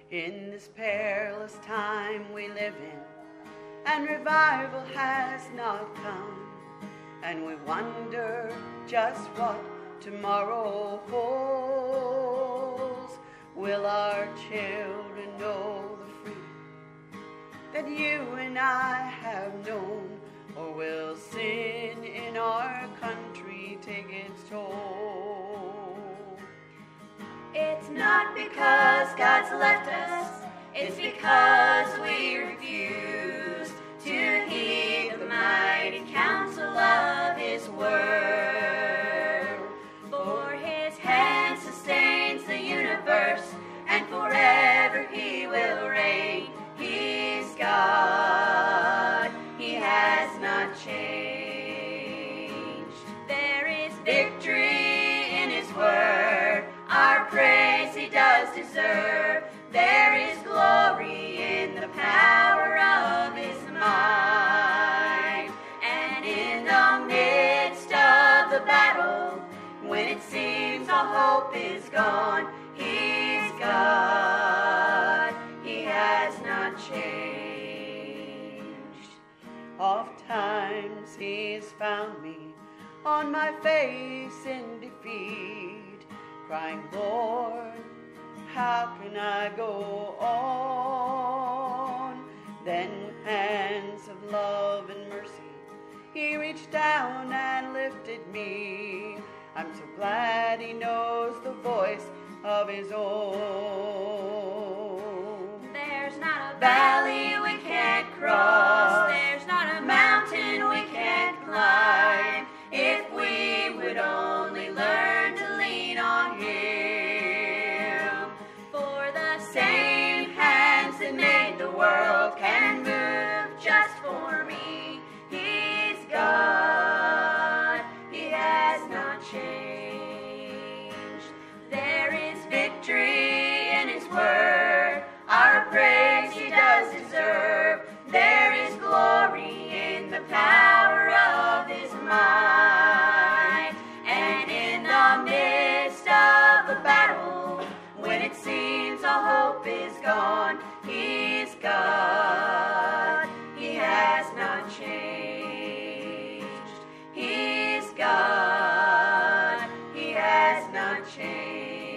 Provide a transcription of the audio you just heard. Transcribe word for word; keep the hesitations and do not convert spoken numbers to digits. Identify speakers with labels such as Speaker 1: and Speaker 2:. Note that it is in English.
Speaker 1: In this perilous time we live in, and revival has not come, and we wonder just what tomorrow holds. Will our children know the freedom that you and I have known, or will sin in our country take its toll?
Speaker 2: It's not because God's left us, it's because we refuse to heed the mighty counsel of His word. For His hand sustains the universe, and forever He will reign. He's God, He has not changed. There is victory in His word, our praise He does deserve. There is glory in the power of His might. And in the midst of the battle, when it seems all hope is gone, He's God, He has not changed.
Speaker 1: Oft times He's found me on my face in defeat, crying, Lord, how can I go on? Then with hands of love and mercy, He reached down and lifted me. I'm so glad He knows the voice of His own.
Speaker 2: There's not a valley we can't cross, there's not a mountain we can't climb, if we would only learn to lean on Him. For the same hands that made the world can move just for me. He's God, He has not changed. There is victory in His word, our praise He does deserve. There is glory in the power of His might. And in the midst of the battle, when it seems all hope is gone, He's God, He has not changed. He's God, He has not changed.